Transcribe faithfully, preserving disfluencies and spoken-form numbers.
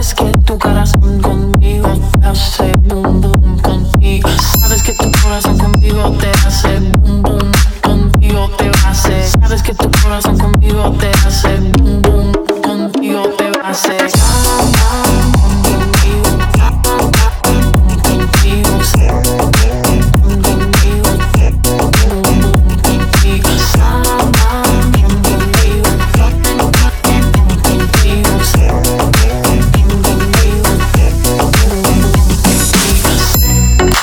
Sabes que tu corazón conmigo te hace boom boom contigo. Sabes que tu corazón conmigo te hace boom boom contigo te va a hacer. Sabes que tu corazón conmigo te hace boom boom contigo te va a hacer.